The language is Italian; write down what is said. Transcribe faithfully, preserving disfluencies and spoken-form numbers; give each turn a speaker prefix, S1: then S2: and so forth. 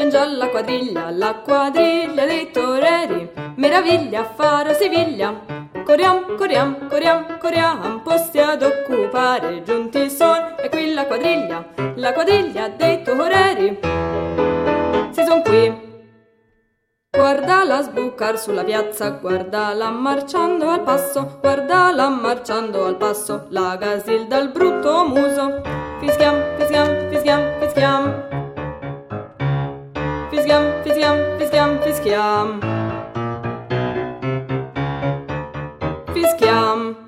S1: già la quadriglia, la quadriglia dei toreri, meraviglia, faro, Siviglia. Corriam, corriam, corriam, corriam, posti ad occupare, giunti son, e qui la quadriglia, la quadriglia dei toreri. Si son qui. Guardala sbucar sulla piazza, guardala marciando al passo, guardala marciando al passo, la gasil dal brutto muso. Fischiam, fischiam, fischiam, fischiam. Fischiam, fischiam, fischiam, fischiam. Fischiam.